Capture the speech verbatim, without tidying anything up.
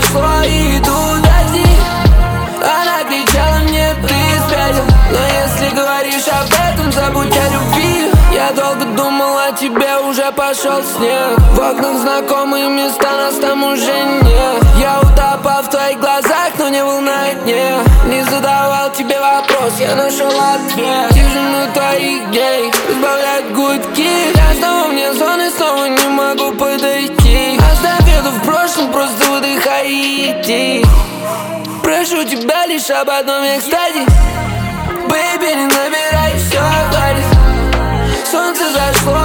зашло и тут дожди. Она кричала мне, ты спятил. Но если говоришь об этом, забудь о любви. Я долго думал о тебе, уже пошел снег. В окнах знакомые места, нас там уже нет. Я утопал в твоих глазах, но не был на дне. Не задавал тебе вопрос, я нашел ответ. Тишину твоих дней избавляют гудки. Я снова вне зоны, снова не могу подойти. Оставь это в прошлом, просто выдыхай и иди. Прошу тебя лишь об одном, я кстати. Бэйби, не набирай, все хватит. Солнце зашло